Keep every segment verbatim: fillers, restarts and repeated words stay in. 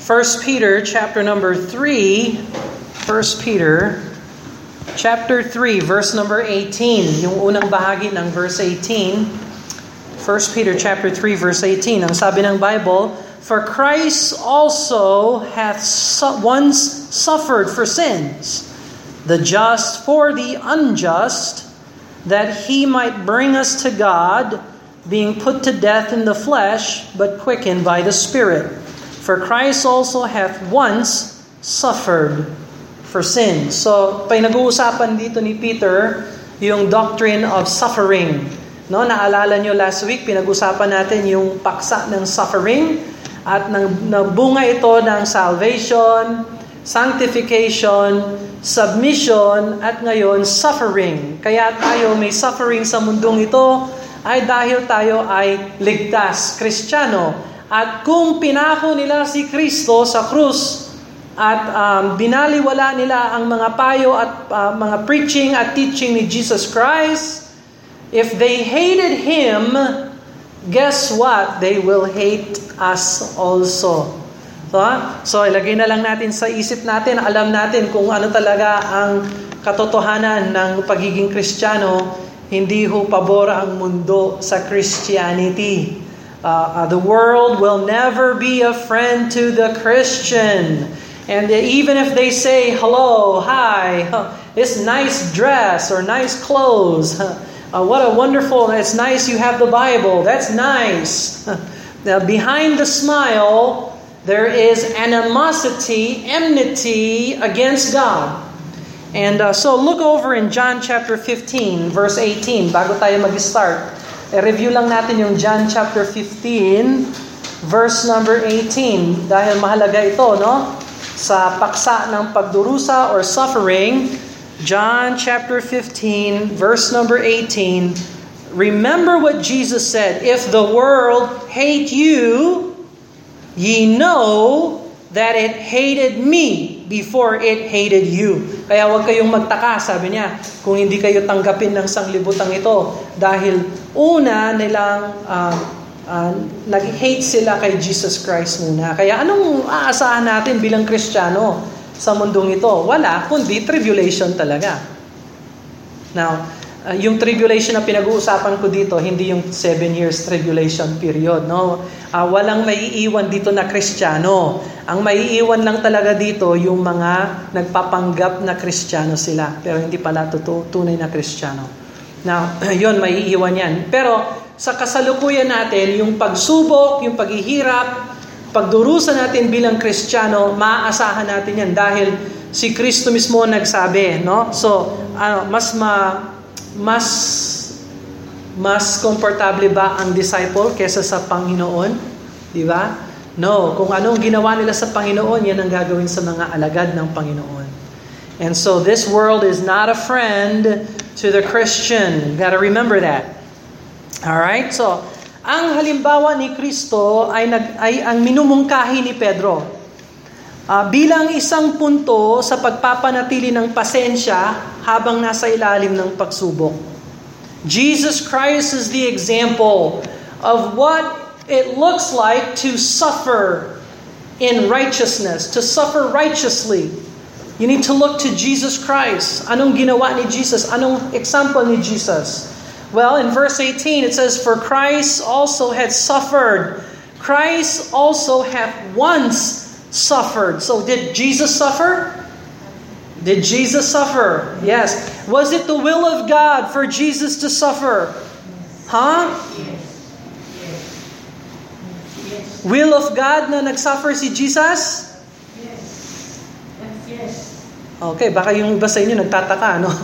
First Peter chapter number three, First Peter chapter three, verse number eighteen. Yung unang bahagi ng verse eighteen. First Peter chapter three, verse eighteen. Ang sabi ng Bible, "For Christ also hath su- once suffered for sins, the just for the unjust, that he might bring us to God, being put to death in the flesh, but quickened by the Spirit. For Christ also hath once suffered for sins." So, pinag-uusapan dito ni Peter yung doctrine of suffering. No, naalala nyo last week, pinag-usapan natin yung paksa ng suffering at nang nabunga ito ng salvation, sanctification, submission, at ngayon suffering. Kaya tayo may suffering sa mundong ito ay dahil tayo ay ligtas, Kristiyano. At kung pinako nila si Kristo sa krus at um, binaliwala nila ang mga payo at uh, mga preaching at teaching ni Jesus Christ, if they hated Him, guess what? They will hate us also. So, so ilagay na lang natin sa isip natin, alam natin kung ano talaga ang katotohanan ng pagiging Kristiyano. Hindi ho pabor ang mundo sa Christianity. Uh, uh, the world will never be a friend to the Christian. And even if they say, hello, hi, this nice dress or nice clothes, uh, what a wonderful, it's nice you have the Bible, that's nice. Now, behind the smile, there is animosity, enmity against God. And uh, so look over in John chapter fifteen, verse eighteen, bago tayo mag-start. I-review lang natin yung John chapter fifteen, verse number eighteen. Dahil mahalaga ito, no? Sa paksa ng pagdurusa or suffering, John chapter fifteen, verse number eighteen. Remember what Jesus said, "If the world hate you, ye know that it hated me before it hated you." Kaya huwag kayong magtaka, sabi niya, kung hindi kayo tanggapin ng sanglibutang ito. Dahil una nilang uh, uh, nag-hate sila kay Jesus Christ muna. Kaya anong aasahan natin bilang Kristiyano sa mundong ito? Wala, kundi tribulation talaga. Now, uh, yung tribulation na pinag-uusapan ko dito, hindi yung seven years tribulation period. No? Uh, walang maiiwan dito na Kristiyano. Ang maiiwan lang talaga dito yung mga nagpapanggap na Kristiyano sila. Pero hindi pala totoo, tunay na Kristiyano. Now, yun, maiiwan yan. Pero sa kasalukuyan natin, yung pagsubok, yung paghihirap, pagdurusa natin bilang Kristiyano, maaasahan natin yan dahil si Kristo mismo nagsabi, no? So, ano, mas ma mas mas komportable ba ang disciple kaysa sa Panginoon? Di ba? No, kung anong ginawa nila sa Panginoon, yan ang gagawin sa mga alagad ng Panginoon. And so this world is not a friend to the Christian. You gotta remember that. Alright? So, ang halimbawa ni Kristo ay, nag, ay ang minumungkahi ni Pedro. Uh, bilang isang punto sa pagpapanatili ng pasensya habang nasa ilalim ng pagsubok. Jesus Christ is the example of what it looks like to suffer in righteousness, to suffer righteously. You need to look to Jesus Christ. Anong ginawa ni Jesus? Anong example ni Jesus? Well, in verse eighteen, it says, "For Christ also had suffered. Christ also hath once suffered." So did Jesus suffer? Did Jesus suffer? Yes. Was it the will of God for Jesus to suffer? Huh? Will of God na nagsuffer si Jesus? Okay, baka yung iba sa inyo nagtataka, no?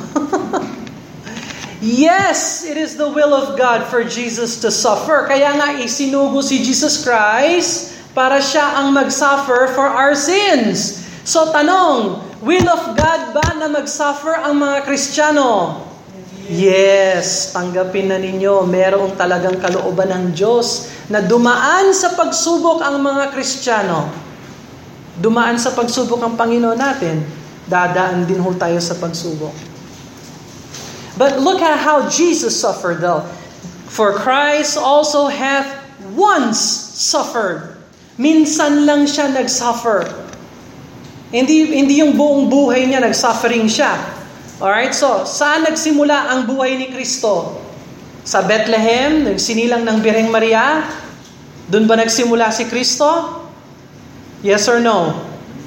Yes, it is the will of God for Jesus to suffer. Kaya nga isinugo si Jesus Christ para siya ang mag-suffer for our sins. So tanong, will of God ba na mag-suffer ang mga Kristiyano? Yes, tanggapin na ninyo, merong talagang kalooban ng Diyos na dumaan sa pagsubok ang mga Kristiyano. Dumaan sa pagsubok ang Panginoon natin. Dadaan din ho tayo sa pagsubok. But look at how Jesus suffered though. "For Christ also hath once suffered." minsan lang siya nag-suffer. Hindi, hindi yung buong buhay niya nag-suffering siya. Alright, so saan nagsimula ang buhay ni Kristo? Sa Bethlehem, sinilang ng Birheng Maria? Doon ba nagsimula si Kristo? Yes or no?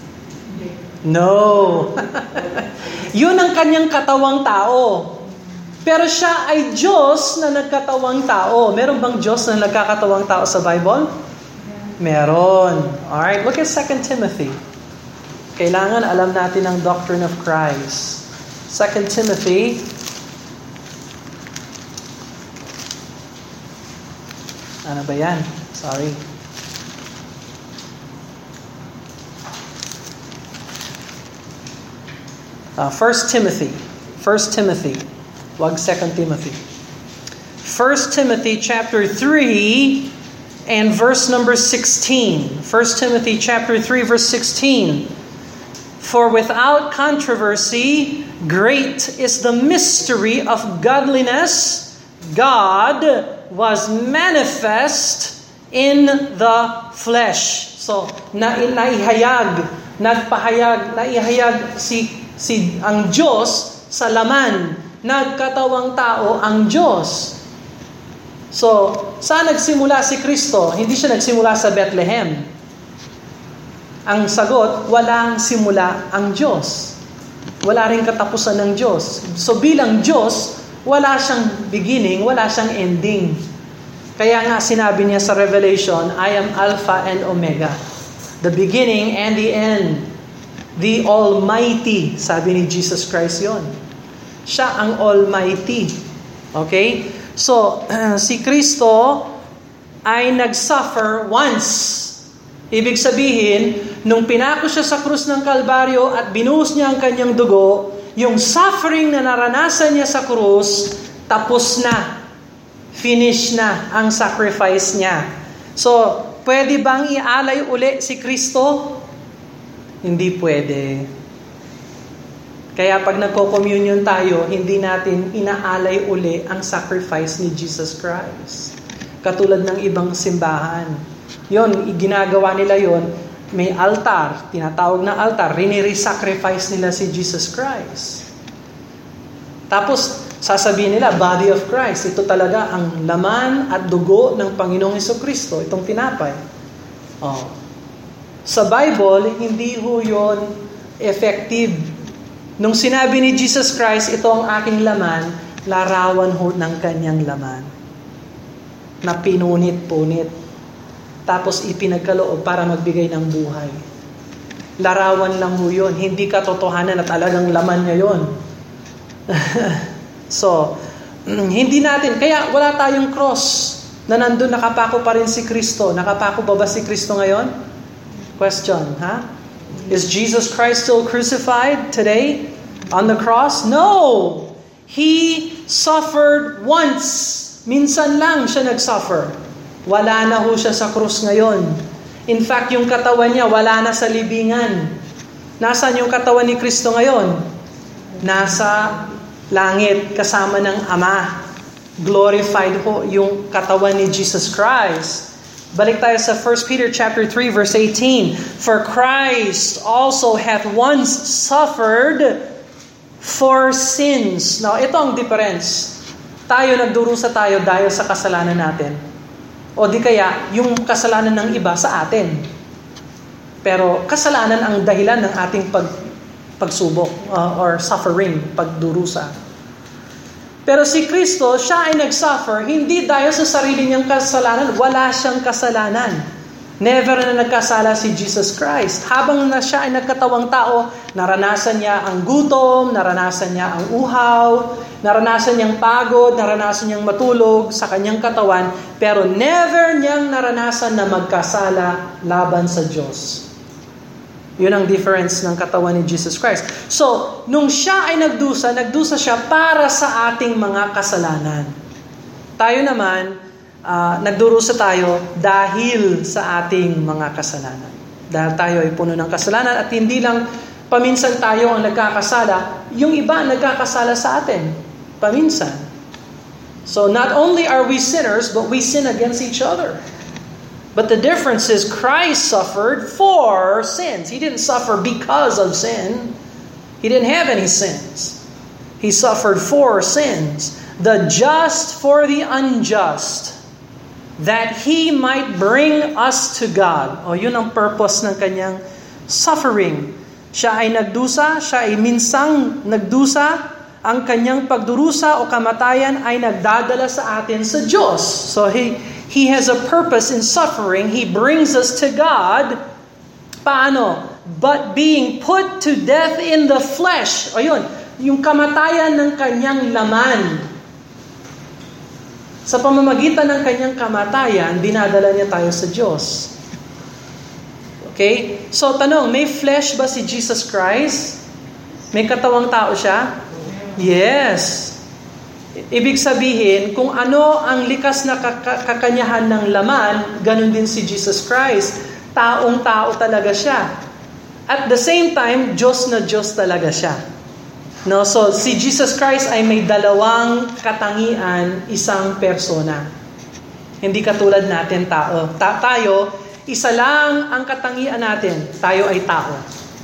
No. Yun ang kanyang katawang tao. Pero siya ay Diyos na nagkatawang tao. Meron bang Diyos na nagkakatawang tao sa Bible? Meron. Alright, look at Second Timothy. Kailangan alam natin ang doctrine of Christ. Second Timothy. Ano ba yan? Sorry. Uh, First Timothy. First Timothy. Wag Second Timothy. First Timothy chapter three and verse number sixteen. First Timothy chapter three verse sixteen. For without controversy, great is the mystery of godliness. God was manifest in the flesh. So, na naihayag, nagpahayag, naihayag si si ang Diyos sa laman. Nagkatawang tao ang Diyos. So, saan nagsimula si Kristo? Hindi siya nagsimula sa Bethlehem. Ang sagot, walang simula ang Diyos. Wala rin katapusan ng Diyos. So, bilang Diyos, wala siyang beginning, wala siyang ending. Kaya nga sinabi niya sa Revelation, I am Alpha and Omega, the beginning and the end, the Almighty. Sabi ni Jesus Christ yon. Siya ang Almighty. Okay? So, uh, si Kristo ay nag-suffer once. Ibig sabihin, nung pinako siya sa krus ng Kalbaryo at binuhos niya ang kanyang dugo, yung suffering na naranasan niya sa krus, tapos na. Finish na ang sacrifice niya. So, pwede bang ialay uli si Kristo? Hindi pwede. Kaya pag nagko-communion tayo, hindi natin inaalay uli ang sacrifice ni Jesus Christ. Katulad ng ibang simbahan. Yon, ginagawa nila yon, may altar, tinatawag na altar, riniri-sacrifice nila si Jesus Christ. Tapos, sasabihin nila, body of Christ. Ito talaga ang laman at dugo ng Panginoong Hesukristo, itong tinapay. Oh. Sa Bible, hindi ho yun effective. Nung sinabi ni Jesus Christ, ito ang aking laman, larawan ho ng kanyang laman. Na pinunit-punit. Tapos ipinagkaloob para magbigay ng buhay. Larawan lang ho yun. Hindi katotohanan na talagang laman niya yun. So, hindi natin, kaya wala tayong cross na nandun nakapako pa rin si Kristo. Nakapako ba ba si Kristo ngayon? Question, ha? Huh? Is Jesus Christ still crucified today on the cross? No! He suffered once. Minsan lang siya nag-suffer. Wala na ho siya sa krus ngayon. In fact, yung katawan niya wala na sa libingan. Nasaan yung katawan ni Kristo ngayon? Nasa langit kasama ng Ama. Glorified ho yung katawan ni Jesus Christ. Balik tayo sa First Peter chapter three verse eighteen. For Christ also hath once suffered for sins. Now, ito ang difference. Tayo nagdurusa tayo dahil sa kasalanan natin. O di kaya, yung kasalanan ng iba sa atin. Pero kasalanan ang dahilan ng ating pag, pagsubok uh, or suffering, pagdurusa. Pero si Kristo, siya ay nag-suffer, hindi dahil sa sarili niyang kasalanan. Wala siyang kasalanan. Never na nagkasala si Jesus Christ. Habang na siya ay nagkatawang tao, naranasan niya ang gutom, naranasan niya ang uhaw, naranasan niyang pagod, naranasan niyang matulog sa kanyang katawan, pero never niyang naranasan na magkasala laban sa Diyos. Yun ang difference ng katawan ni Jesus Christ. So, nung siya ay nagdusa, nagdusa siya para sa ating mga kasalanan. Tayo naman, uh, nagdurusa tayo dahil sa ating mga kasalanan. Dahil tayo ay puno ng kasalanan at hindi lang paminsan tayo ang nagkakasala, yung iba nagkakasala sa atin. Paminsan. So, not only are we sinners, but we sin against each other. But the difference is Christ suffered for sins. He didn't suffer because of sin. He didn't have any sins. He suffered for sins. The just for the unjust, that He might bring us to God. O, yun ang purpose ng kanyang suffering. Siya ay nagdusa, siya ay minsang nagdusa. Ang kanyang pagdurusa o kamatayan ay nagdadala sa atin sa Diyos. So He, he has a purpose in suffering. He brings us to God. Paano? But being put to death in the flesh. O yun, yung kamatayan ng kanyang laman. Sa pamamagitan ng kanyang kamatayan, dinadala niya tayo sa Diyos. Okay? So, tanong, may flesh ba si Jesus Christ? May katawang tao siya? Yes. Ibig sabihin, kung ano ang likas na kakanyahan ng laman, ganun din si Jesus Christ. Taong-tao talaga siya. At the same time, Diyos na Diyos talaga siya. No, so si Jesus Christ ay may dalawang katangian, isang persona. Hindi katulad natin tao. Ta- tayo, isa lang ang katangian natin. Tayo ay tao.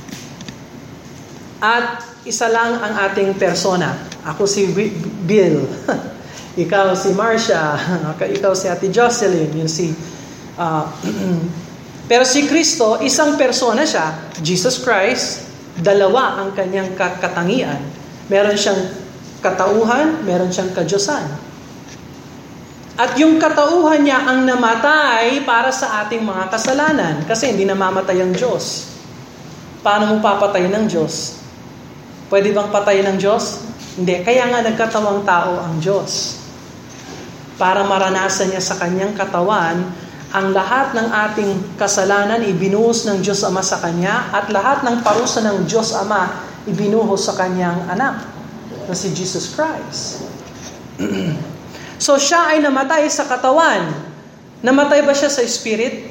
At isa lang ang ating persona. Ako si Bill. Ikaw si Marcia. Ikaw si Ate Jocelyn. Yun si... Uh, pero si Kristo, isang persona siya. Jesus Christ, dalawa ang kanyang katangian. Meron siyang katauhan, meron siyang kadyusan. At yung katauhan niya ang namatay para sa ating mga kasalanan. Kasi hindi namamatay ang Diyos. Paano mo papatay ng Diyos? Pwede bang patayin ng Diyos? Hindi. Kaya nga nagkatawang tao ang Diyos. Para maranasan niya sa kanyang katawan ang lahat ng ating kasalanan ibinuhos ng Diyos Ama sa Kanya at lahat ng parusa ng Diyos Ama ibinuhos sa Kanyang anak na si Jesus Christ. So siya ay namatay sa katawan. Namatay ba siya sa spirit?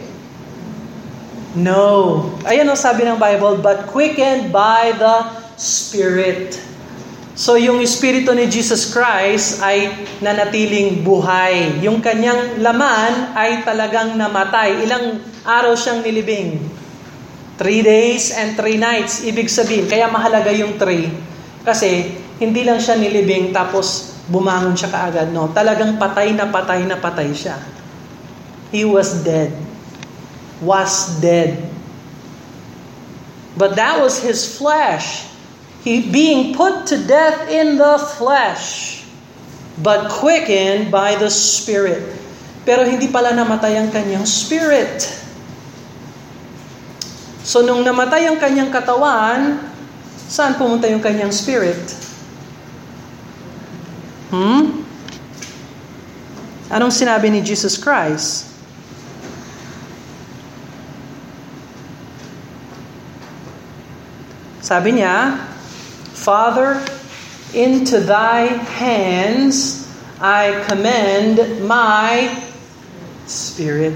No. Ayan ang sabi ng Bible, but quickened by the Spirit. So yung Espiritu ni Jesus Christ ay nanatiling buhay. Yung kanyang laman ay talagang namatay. Ilang araw siyang nilibing? Three days and three nights. Ibig sabihin, kaya mahalaga yung three. Kasi hindi lang siya nilibing tapos bumangon siya kaagad. No, talagang patay na patay na patay siya. He was dead. Was dead. But that was His flesh. He being put to death in the flesh, but quickened by the Spirit. Pero hindi pala namatay ang kanyang spirit. So nung namatay ang kanyang katawan, saan pumunta yung kanyang spirit? Hmm? Anong sinabi ni Jesus Christ? Sabi niya, Father, into thy hands I commend my spirit.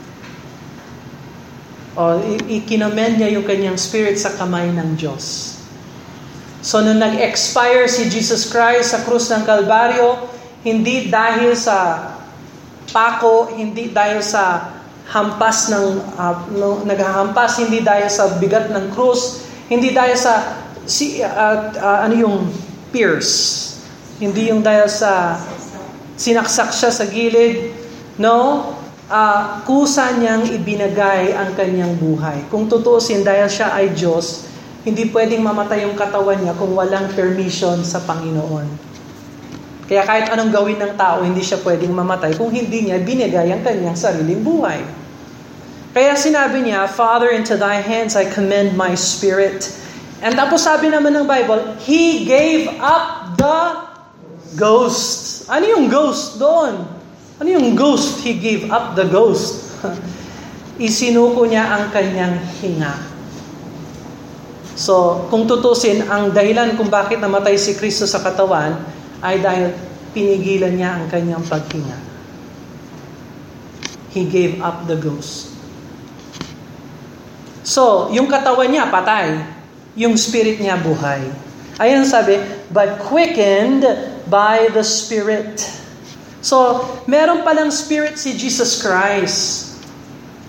O, ikinomend niya yung kanyang spirit sa kamay ng Diyos. So, nung nag-expire si Jesus Christ sa krus ng Kalbaryo, hindi dahil sa pako, hindi dahil sa hampas ng, uh, no, naghahampas, hindi dahil sa bigat ng krus, hindi dahil sa Si, uh, uh, ano yung pierce? Hindi yung dahil sa sinaksak siya sa gilid. No? Uh, kusa niyang ibinagay ang kanyang buhay. Kung tutuusin, dahil siya ay Diyos, hindi pwedeng mamatay yung katawan niya kung walang permission sa Panginoon. Kaya kahit anong gawin ng tao, hindi siya pwedeng mamatay kung hindi niya binigay ang kanyang sariling buhay. Kaya sinabi niya, Father, into thy hands I commend my spirit. And tapos sabi naman ng Bible, He gave up the ghost. Ano yung ghost doon? Ano yung ghost? He gave up the ghost. Isinuko niya ang kanyang hinga. So, kung tutusin, ang dahilan kung bakit namatay si Kristo sa katawan ay dahil pinigilan niya ang kanyang paghinga. He gave up the ghost. So, yung katawan niya patay. Yung spirit niya buhay. Ayan sabi, but quickened by the Spirit. So, meron palang spirit si Jesus Christ.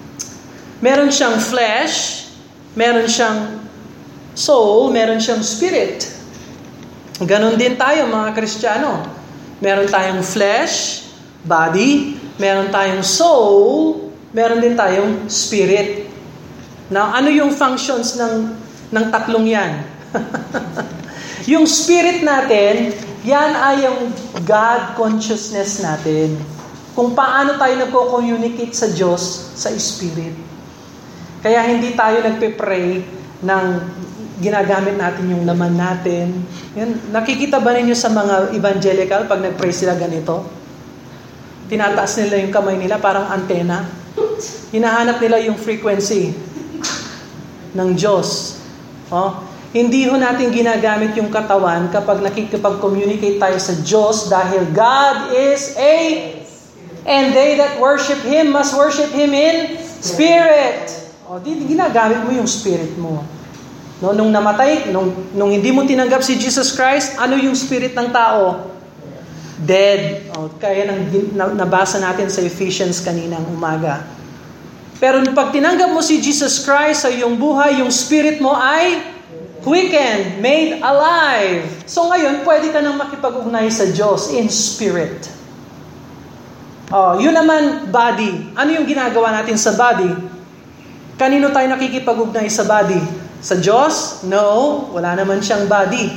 Meron siyang flesh, meron siyang soul, meron siyang spirit. Ganon din tayo mga Kristiyano. Meron tayong flesh, body, meron tayong soul, meron din tayong spirit. Now, ano yung functions ng, ng tatlong yan? Yung spirit natin, yan ay yung God consciousness natin. Kung paano tayo nagko-communicate sa Diyos sa spirit. Kaya hindi tayo nagpe-pray ng ginagamit natin yung laman natin. Yan, nakikita ba ninyo sa mga evangelical pag nag-pray sila ganito? Tinataas nila yung kamay nila parang antena. Hinahanap nila yung frequency ng Diyos. Oh, hindi ho natin ginagamit yung katawan kapag nakikipag-communicate tayo sa Diyos dahil God is a and they that worship Him must worship Him in spirit. O, di, ginagamit mo yung spirit mo. No, nung namatay, nung, nung hindi mo tinanggap si Jesus Christ, ano yung spirit ng tao? Dead. O, kaya nang, nabasa natin sa Ephesians kaninang umaga. Pero pag tinanggap mo si Jesus Christ sa iyong buhay, yung spirit mo ay quickened, made alive. So ngayon, pwede ka nang makipag-ugnay sa Diyos in spirit. Oh, yun naman, body. Ano yung ginagawa natin sa body? Kanino tayo nakikipag-ugnay sa body? Sa Diyos? No, wala naman siyang body.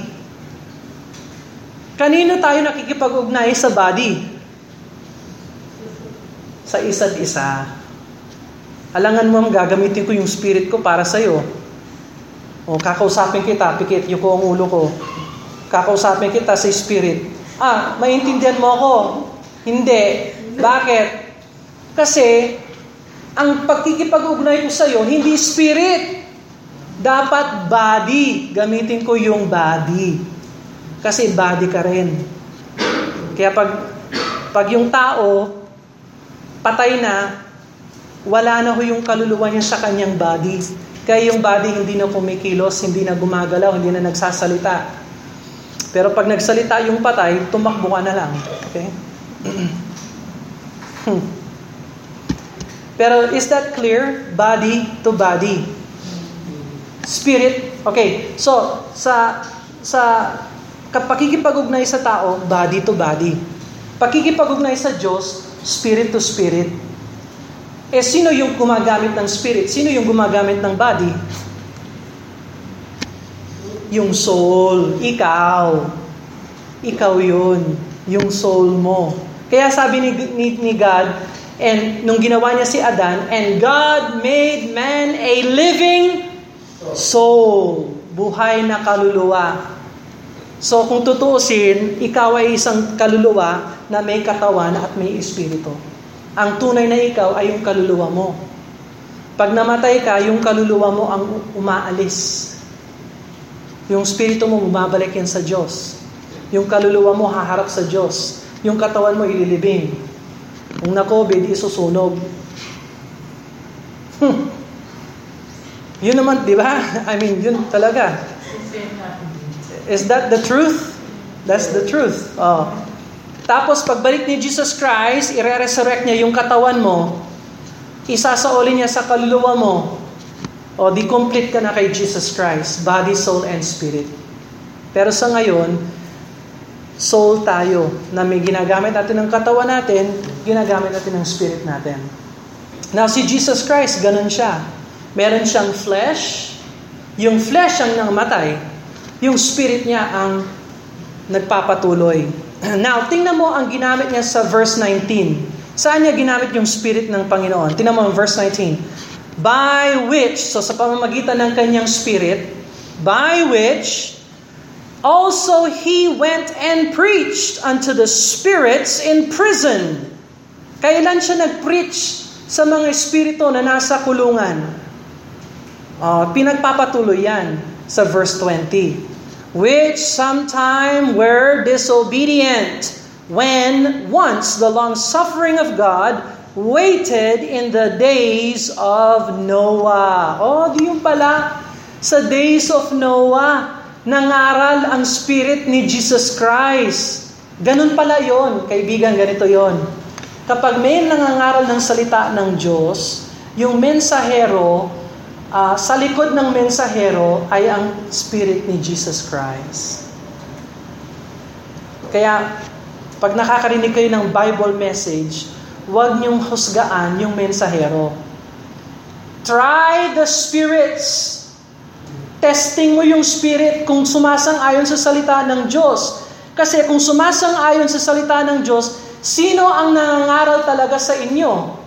Kanino tayo nakikipag-ugnay sa body? Sa isa't isa. Alangan mo, gagamitin ko yung spirit ko para sa'yo. O, kakausapin kita, pikit yung ko ang ulo ko. Kakausapin kita sa spirit. Ah, maintindihan mo ako? Hindi. Bakit? Kasi, ang pagkikipag-ugnay ko sa'yo, hindi spirit. Dapat body. Gamitin ko yung body. Kasi body ka rin. Kaya pag, pag yung tao, patay na, wala na ho yung kaluluwa niya sa kanyang body. Kaya yung body hindi na kumikilos, hindi na gumagalaw, hindi na nagsasalita. Pero pag nagsalita yung patay, tumakbo ka na lang. Okay? Pero is that clear? Body to body. Spirit. Okay. So, sa sa pakikipag-ugnay sa tao, body to body. Pakikipag-ugnay sa Diyos, spirit to spirit. Eh, sino yung gumagamit ng spirit? Sino yung gumagamit ng body? Yung soul. Ikaw. Ikaw yun. Yung soul mo. Kaya sabi ni, ni, ni God, and nung ginawa niya si Adan, and God made man a living soul. Buhay na kaluluwa. So, kung tutuusin, ikaw ay isang kaluluwa na may katawan at may espiritu. Ang tunay na ikaw ay yung kaluluwa mo. Pag namatay ka, yung kaluluwa mo ang umaalis. Yung espiritu mo, bumabalik yan sa Diyos. Yung kaluluwa mo, haharap sa Diyos. Yung katawan mo, ililibing. Kung na-COVID, isusunog. Hmm. Yun naman, di ba? I mean, yun talaga. Is that the truth? That's the truth. Oh. Tapos, pagbalik ni Jesus Christ, ire-resurrect niya yung katawan mo, isasaolin niya sa kaluluwa mo, o di complete ka na kay Jesus Christ, body, soul, and spirit. Pero sa ngayon, soul tayo, na may ginagamit natin ng katawan natin, ginagamit natin ng spirit natin. Now, si Jesus Christ, ganun siya. Meron siyang flesh, yung flesh ang namatay, yung spirit niya ang nagpapatuloy. Now, tingnan mo ang ginamit niya sa verse nineteen. Saan niya ginamit yung spirit ng Panginoon? Tingnan mo ang verse nineteen. By which, so sa pamamagitan ng kanyang spirit, by which also he went and preached unto the spirits in prison. Kailan siya nag-preach sa mga espiritu na nasa kulungan? Uh, pinagpapatuloy yan sa verse twenty. Which sometime were disobedient, when once the long-suffering of God waited in the days of Noah. Oh, di yung pala, sa days of Noah, nangaral ang spirit ni Jesus Christ. Ganun pala yon, kaibigan, ganito yon. Kapag may nangangaral ng salita ng Diyos, Yung mensahero, uh, sa likod ng mensahero ay ang Spirit ni Jesus Christ. Kaya, pag nakakarinig kayo ng Bible message, huwag niyong husgaan yung mensahero. Try the spirits. Testing mo yung spirit kung sumasang-ayon sa salita ng Diyos. Kasi kung sumasang-ayon sa salita ng Diyos, sino ang nangangaral talaga sa inyo?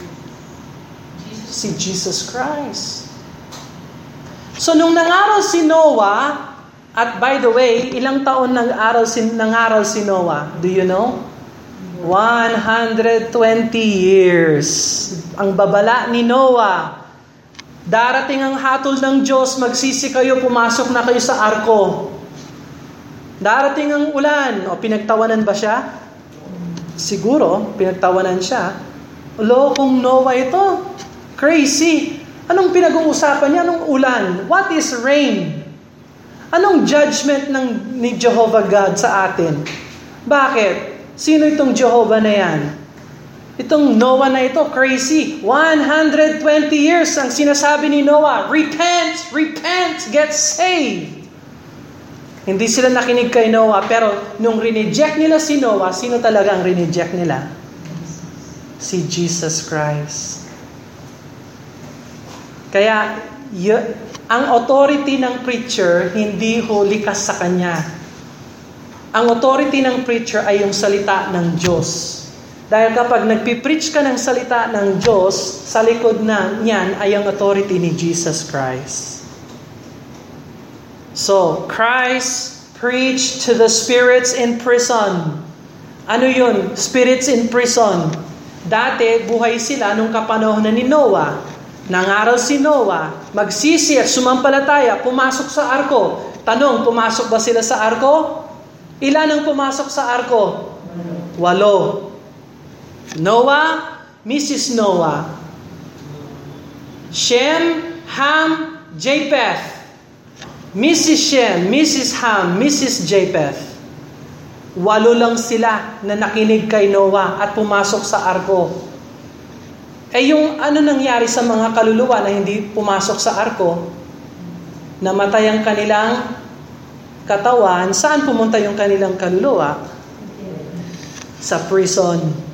Si Jesus Christ. So nung nangaral si Noah, at by the way, ilang taon nang-aral si, nangaral si Noah? Do you know? one hundred twenty years. Ang babala ni Noah. Darating ang hatol ng Diyos, magsisi kayo, pumasok na kayo sa arko. Darating ang ulan. O, pinagtawanan ba siya? Siguro, pinagtawanan siya. Ulo, kung Noah ito, crazy. Anong pinag-uusapan niya? Anong ulan? What is rain? Anong judgment ng ni Jehovah God sa atin? Bakit? Sino itong Jehovah na yan? Itong Noah na ito, crazy. one hundred twenty years ang sinasabi ni Noah, repent, repent, get saved. Hindi sila nakinig kay Noah, pero nung rineject nila si Noah, sino talaga ang rineject nila? Si Jesus Christ. Kaya, y- ang authority ng preacher, hindi ho likas sa kanya. Ang authority ng preacher ay yung salita ng Diyos. Dahil kapag nagpipreach ka ng salita ng Diyos, sa likod na niyan ay ang authority ni Jesus Christ. So, Christ preached to the spirits in prison. Ano yun? Spirits in prison. Dati, buhay sila nung kapanahon na ni Noah. Nangaral si Noah, magsisi at sumampalataya, pumasok sa arko. Tanong, pumasok ba sila sa arko? Ilan ang pumasok sa arko? Walo. Noah, Missus Noah. Shem, Ham, Japheth. Missus Shem, Missus Ham, Missus Japheth. Walo lang sila na nakinig kay Noah at pumasok sa arko. Eh yung ano nangyari sa mga kaluluwa na hindi pumasok sa arko, namatay ang kanilang katawan, saan pumunta yung kanilang kaluluwa? Sa prison.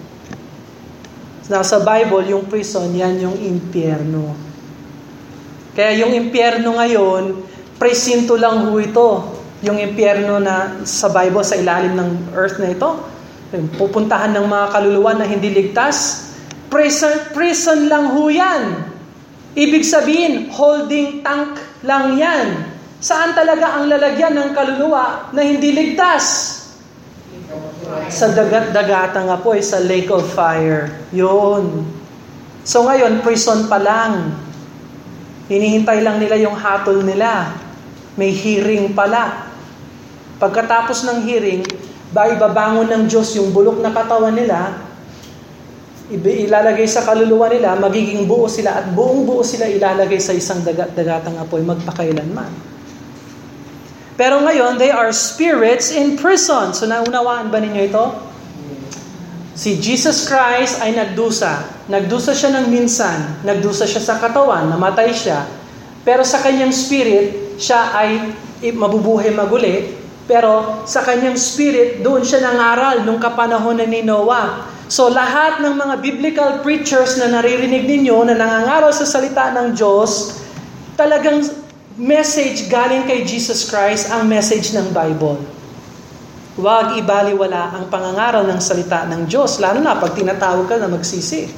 Nasa Bible, yung prison, yan yung impyerno. Kaya yung impyerno ngayon, presinto lang ho ito. Yung impyerno na sa Bible, sa ilalim ng earth na ito, pupuntahan ng mga kaluluwa na hindi ligtas, prison, prison lang ho yan. Ibig sabihin, holding tank lang yan. Saan talaga ang lalagyan ng kaluluwa na hindi ligtas? Sa dagat-dagatang apoy, sa lake of fire. Yun. So ngayon, prison pa lang. Hinihintay lang nila yung hatol nila. May hearing pala. Pagkatapos ng hearing, ba ibabangon ng Diyos yung bulok na katawan nila, ilalagay sa kaluluwa nila, magiging buo sila at buong buo sila ilalagay sa isang dagat-dagatang apoy magpakailanman. Pero ngayon, they are spirits in prison. So naunawaan ba ninyo ito? Si Jesus Christ ay nagdusa. Nagdusa siya ng minsan. Nagdusa siya sa katawan. Namatay siya. Pero sa kanyang spirit, siya ay mabubuhay maguli. Pero sa kanyang spirit, doon siya nangaral nung kapanahon ni Noah. So lahat ng mga biblical preachers na naririnig ninyo na nangangaral sa salita ng Diyos, talagang message galing kay Jesus Christ ang message ng Bible. Huwag ibaliwala ang pangangaral ng salita ng Diyos, lalo na pag tinatawag ka na magsisi.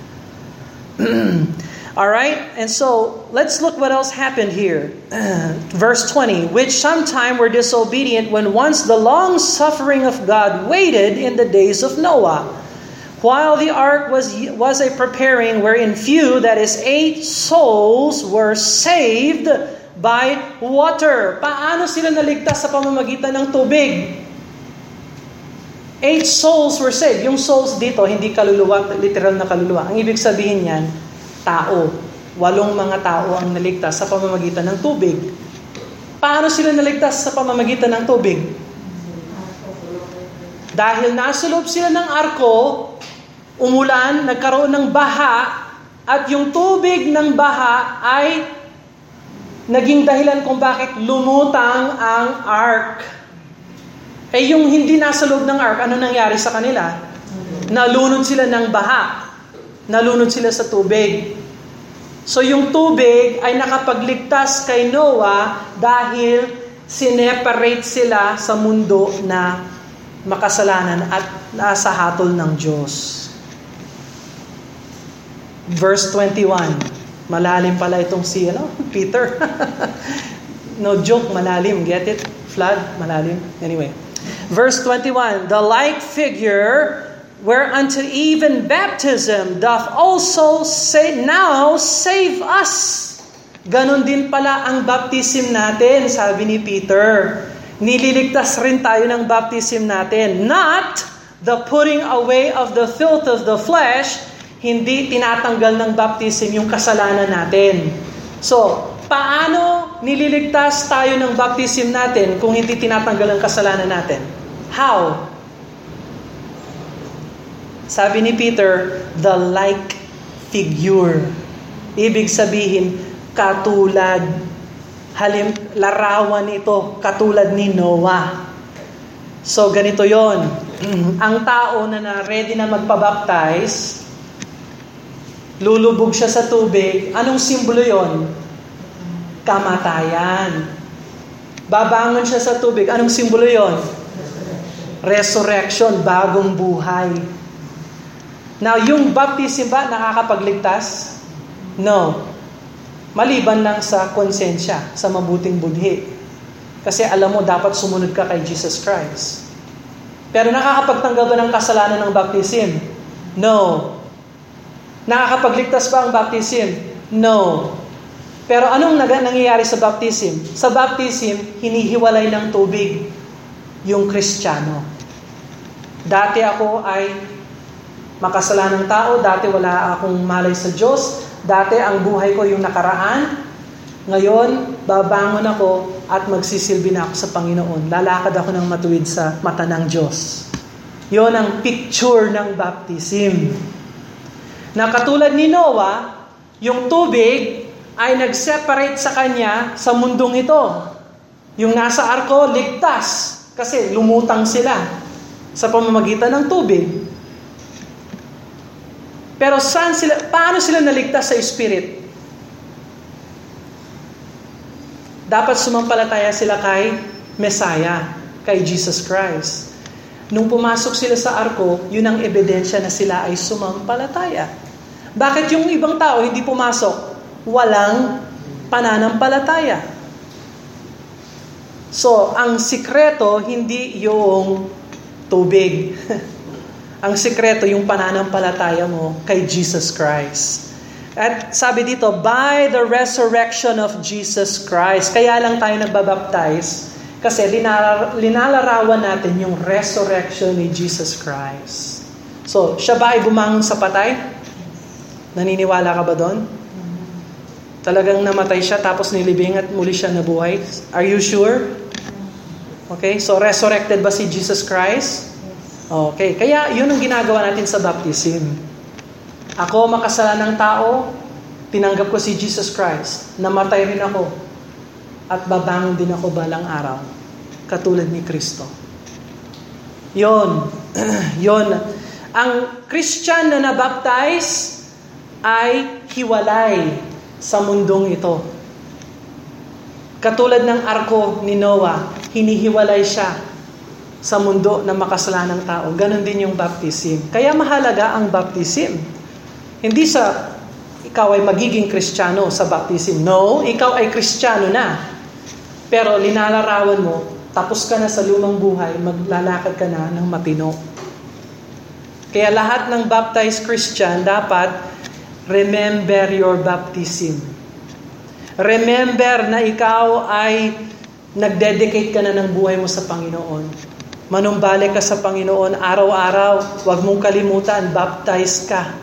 Alright, and so let's look what else happened here. Verse twenty, which sometime were disobedient when once the long suffering of God waited in the days of Noah, while the ark was was a preparing, wherein few, that is eight souls, were saved by water. Paano sila naligtas sa pamamagitan ng tubig? Eight souls were saved. Yung souls dito, hindi kaluluwa, literal na kaluluwa. Ang ibig sabihin niyan, tao. Walong mga tao ang naligtas sa pamamagitan ng tubig. Paano sila naligtas sa pamamagitan ng tubig? Dahil nasa loob sila ng arko, umulan, nagkaroon ng baha, At yung tubig ng baha ay naging dahilan kung bakit lumutang ang ark. Eh yung hindi nasa loob ng ark, ano nangyari sa kanila? Nalunod sila ng baha. Nalunod sila sa tubig. So yung tubig ay nakapagligtas kay Noah dahil sineparate sila sa mundo na makasalanan at nasa hatol ng Diyos. Verse twenty-one. Malalim pala itong si ano, Peter. No joke, malalim. Get it? Flood, malalim. Anyway. Verse twenty-one. The like figure whereunto even baptism doth also say, now save us. Ganon din pala ang baptism natin, sabi ni Peter. Nililigtas rin tayo ng baptism natin. Not the putting away of the filth of the flesh, hindi tinatanggal ng baptism yung kasalanan natin. So, paano nililigtas tayo ng baptism natin kung hindi tinatanggal ang kasalanan natin? How? Sabi ni Peter, the like figure. Ibig sabihin, katulad. Halim, larawan ito, katulad ni Noah. So, ganito yon. Ang tao na, na ready na magpabaptize, lulubog siya sa tubig. Anong simbolo yon? Kamatayan. Babangon siya sa tubig. Anong simbolo yon? Resurrection, bagong buhay. Now, yung baptism ba nakakapagligtas? No. Maliban lang sa konsensya, sa mabuting budhi. Kasi alam mo, dapat sumunod ka kay Jesus Christ. Pero nakakapagtanggal ba ng kasalanan ng baptism? No. Nakakapagligtas ba ang baptism? No. Pero anong nangyayari sa baptism? Sa baptism, hinihiwalay ng tubig yung Kristiyano. Dati ako ay makasalanang tao, dati wala akong malay sa Diyos, dati ang buhay ko yung nakaraan, ngayon babangon ako at magsisilbi na ako sa Panginoon. Lalakad ako ng matuwid sa mata ng Diyos. Yon ang picture ng baptism. Na katulad ni Noah, yung tubig ay nag-separate sa kanya sa mundong ito. Yung nasa arko, ligtas. Kasi lumutang sila sa pamamagitan ng tubig. Pero saan sila, paano sila naligtas sa Spirit? Dapat sumampalataya sila kay Messiah, kay Jesus Christ. Nung pumasok sila sa arko, yun ang ebidensya na sila ay sumampalataya. Bakit yung ibang tao hindi pumasok? Walang pananampalataya. So, ang sikreto hindi yung tubig. Ang sikreto yung pananampalataya mo kay Jesus Christ. At sabi dito, by the resurrection of Jesus Christ. Kaya lang tayo nagbabaptize kasi linar- linalarawan natin yung resurrection ni Jesus Christ. So, siya ba ay bumangon sa patay? Naniniwala ka ba doon? Talagang namatay siya tapos nilibing at muli siya nabuhay? Are you sure? Okay, so resurrected ba si Jesus Christ? Okay, kaya yun ang ginagawa natin sa baptism. Ako, makasalanang tao, tinanggap ko si Jesus Christ. Namatay rin ako. At babangon din ako balang araw. Katulad ni Kristo. Yon. Yon. Ang Christian na nabaptize ay hiwalay sa mundong ito. Katulad ng arko ni Noah, hinihiwalay siya sa mundo na makasalanang tao. Ganon din yung baptism. Kaya mahalaga ang baptism. Hindi sa ikaw ay magiging Kristiyano sa baptism. No, ikaw ay Kristiyano na. Pero linalarawan mo, tapos ka na sa lumang buhay, maglalakad ka na ng matino. Kaya lahat ng baptized Christian dapat remember your baptism. Remember na ikaw ay nagdedicate ka na ng buhay mo sa Panginoon. Manumbalik ka sa Panginoon araw-araw. Huwag mong kalimutan, baptize ka.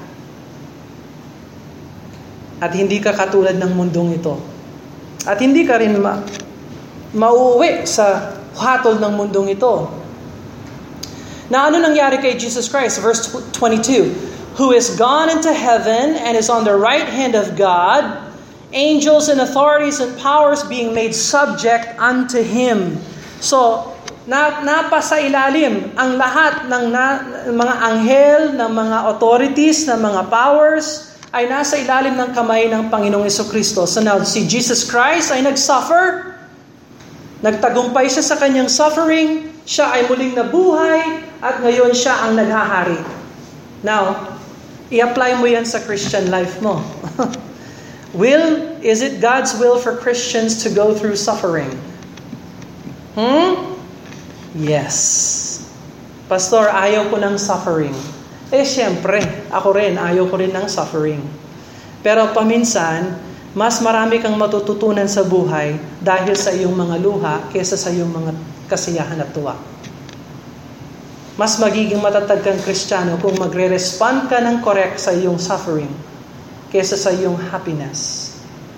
At hindi ka katulad ng mundong ito. At hindi ka rin ma- mauuwi sa hatol ng mundong ito. Na ano nangyari kay Jesus Christ? Verse twenty-two. who is gone into heaven and is on the right hand of God, angels and authorities and powers being made subject unto Him. So, na, napasa ilalim ang lahat ng na, mga anghel, ng mga authorities, ng mga powers, ay nasa ilalim ng kamay ng Panginoong Jesucristo. So now, si Jesus Christ ay nag-suffer, nagtagumpay siya sa kanyang suffering, siya ay muling nabuhay, at ngayon siya ang naghahari. Now, i-apply mo yan sa Christian life mo. Will, is it God's will for Christians to go through suffering? Hmm? Yes. Pastor, ayaw ko ng suffering. Eh, siyempre, ako rin, ayaw ko rin ng suffering. Pero paminsan, mas marami kang matututunan sa buhay dahil sa iyong mga luha kaysa sa iyong mga kasiyahan at tuwa. Mas magiging matatag kang Kristiyano kung magre-respond ka ng correct sa iyong suffering kaysa sa iyong happiness.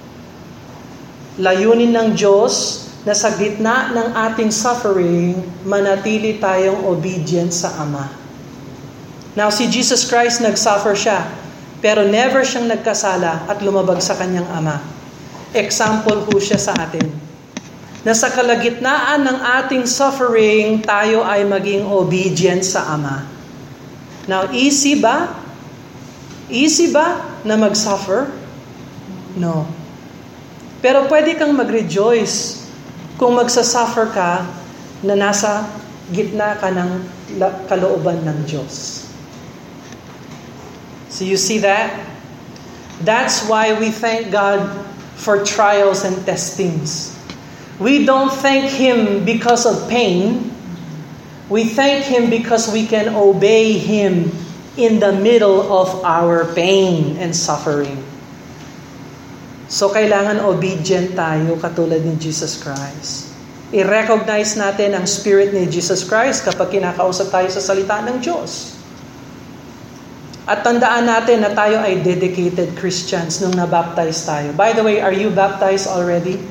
Layunin ng Diyos na sa gitna ng ating suffering, manatili tayong obedient sa Ama. Now, si Jesus Christ, nag-suffer siya, pero never siyang nagkasala at lumabag sa kanyang Ama. Example ho siya sa atin. Na sa kalagitnaan ng ating suffering, tayo ay maging obedient sa Ama. Now, easy ba? Easy ba na mag-suffer? No. Pero pwede kang mag-rejoice kung magsasuffer ka na nasa gitna ka ng kalooban ng Diyos. So you see that? That's why we thank God for trials and testings. We don't thank Him because of pain. We thank Him because we can obey Him in the middle of our pain and suffering. So kailangan obedient tayo katulad ni Jesus Christ. I-recognize natin ang Spirit ni Jesus Christ kapag kinakausap tayo sa salita ng Diyos. At tandaan natin na tayo ay dedicated Christians nung nabaptize tayo. By the way, are you baptized already?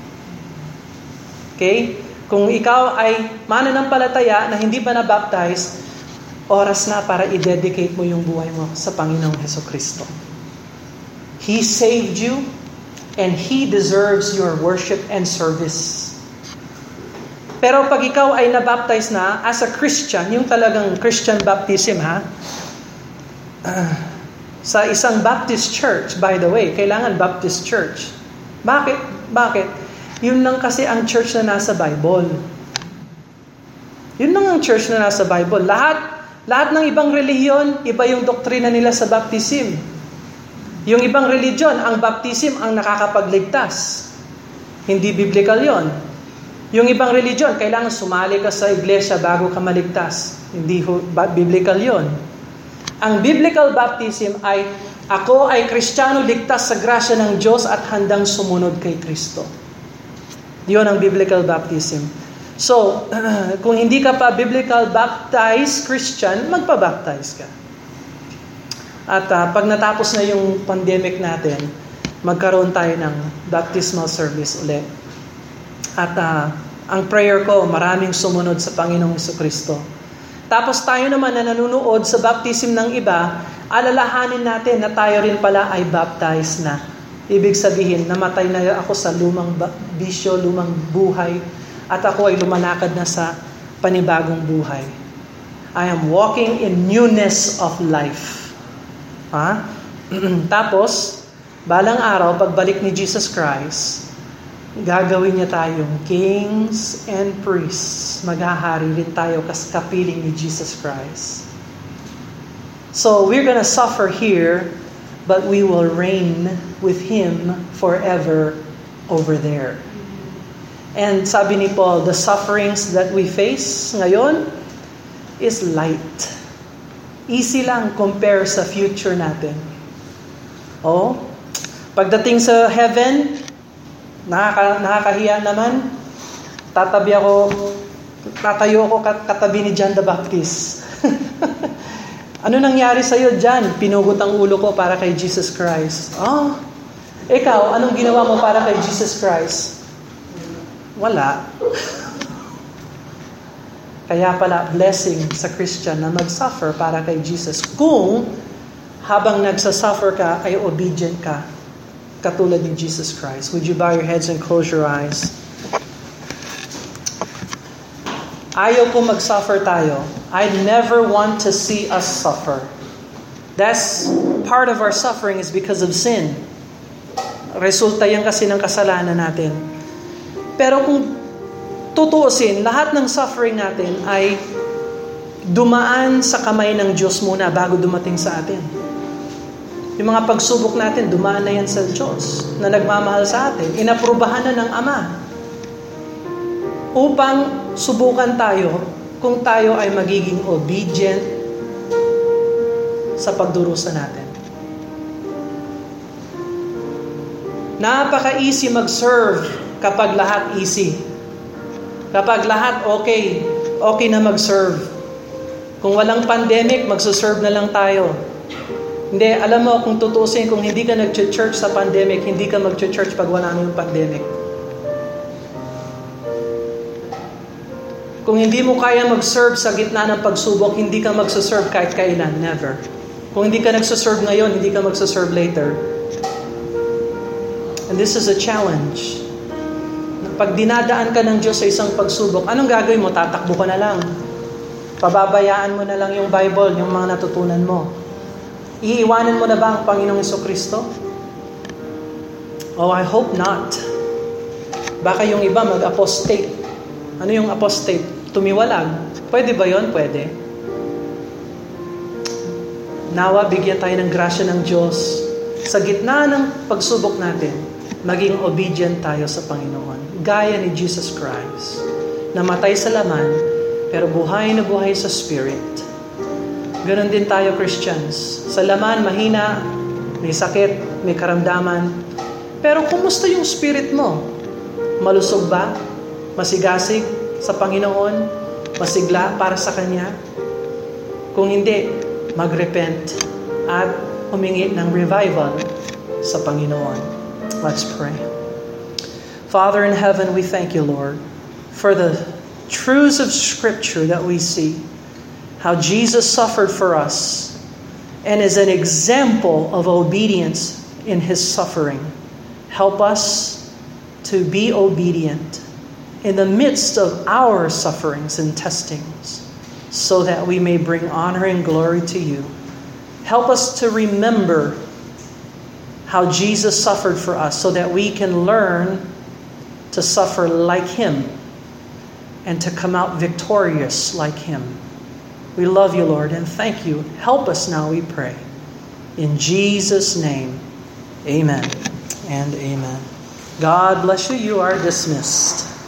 Okay? Kung ikaw ay mananampalataya na hindi pa nabaptize, oras na para i-dedicate mo yung buhay mo sa Panginoong Hesukristo. He saved you and He deserves your worship and service. Pero pag ikaw ay nabaptize na as a Christian, yung talagang Christian baptism ha, Uh, sa isang Baptist church, by the way, kailangan Baptist church. Bakit? Bakit? Yun lang kasi ang church na nasa Bible. Yun lang ang church na nasa Bible. Lahat, lahat ng ibang relihiyon, iba yung doktrina nila sa baptism. Yung ibang religion, ang baptism ang nakakapagligtas. Hindi biblical yon. Yung ibang religion, kailangan sumali ka sa iglesia bago ka maligtas. Hindi biblical yon. Ang biblical baptism ay, ako ay Kristiyano ligtas sa grasya ng Diyos at handang sumunod kay Kristo. Yun ang biblical baptism. So, uh, kung hindi ka pa biblical baptized Christian, magpa-baptize ka. At uh, pag natapos na yung pandemic natin, magkaroon tayo ng baptismal service ulit. At uh, ang prayer ko, maraming sumunod sa Panginoong Jesucristo. Tapos tayo naman na nanunood sa baptism ng iba, alalahanin natin na tayo rin pala ay baptized na. Ibig sabihin, namatay na ako sa lumang bisyo, lumang buhay, at ako ay lumalakad na sa panibagong buhay. I am walking in newness of life. Ha? Tapos, balang araw, pagbalik ni Jesus Christ, gagawin niya tayong kings and priests. Maghahari rin tayo kapiling ni Jesus Christ. So, we're gonna suffer here, but we will reign with Him forever over there. And sabi ni Paul, the sufferings that we face ngayon is light. Easy lang compare sa future natin. Oh, pagdating sa heaven, nakaka, nakakahiya naman. Tatabi ako, tatayo ako katabi ni John the Baptist. Ano nangyari sa'yo, John? Pinugot ang ulo ko para kay Jesus Christ. Oh, ikaw, anong ginawa mo para kay Jesus Christ? Wala. Kaya pala, blessing sa Christian na mag-suffer para kay Jesus kung habang nagsasuffer ka ay obedient ka, katulad ni Jesus Christ. Would you bow your heads and close your eyes? Ayaw ko mag-suffer tayo. I never want to see us suffer. That's part of our suffering is because of sin. Resulta yan kasi ng kasalanan natin. Pero kung tutuusin, lahat ng suffering natin ay dumaan sa kamay ng Diyos muna bago dumating sa atin. Yung mga pagsubok natin, dumaan na yan sa Diyos na nagmamahal sa atin. Inaprubahan na ng Ama upang subukan tayo kung tayo ay magiging obedient sa pagdurusa natin. Napaka-easy mag-serve kapag lahat easy. Kapag lahat okay, okay na mag-serve. Kung walang pandemic, magsuserve na lang tayo. Hindi, alam mo, kung tutusin, kung hindi ka nag-church sa pandemic, hindi ka mag-church pag wala na yung pandemic. Kung hindi mo kaya mag-serve sa gitna ng pagsubok, hindi ka magsuserve kahit kailan, never. Kung hindi ka nagsuserve ngayon, hindi ka magsuserve later. And this is a challenge. Pag dinadaan ka ng Diyos sa isang pagsubok, anong gagawin mo? Tatakbo ka na lang. Pababayaan mo na lang yung Bible, yung mga natutunan mo. Iiwanan mo na ba ang Panginoong Jesucristo? Oh, I hope not. Baka yung iba mag-apostate. Ano yung apostate? Tumiwalag. Pwede ba yon? Pwede. Nawa, bigyan tayo ng grasya ng Diyos. Sa gitna ng pagsubok natin, maging obedient tayo sa Panginoon. Gaya ni Jesus Christ. Namatay sa laman, pero buhay na buhay sa Spirit. Ganon din tayo, Christians. Sa laman, mahina, may sakit, may karamdaman. Pero kumusta yung spirit mo? Malusog ba? Masigasig sa Panginoon? Masigla para sa Kanya? Kung hindi, mag-repent at humingi ng revival sa Panginoon. Let's pray. Father in heaven, we thank you, Lord, for the truths of Scripture that we see. How Jesus suffered for us and is an example of obedience in His suffering. Help us to be obedient in the midst of our sufferings and testings so that we may bring honor and glory to you. Help us to remember how Jesus suffered for us so that we can learn to suffer like Him and to come out victorious like Him. We love you, Lord, and thank you. Help us now, we pray. In Jesus' name, amen and amen. God bless you. You are dismissed.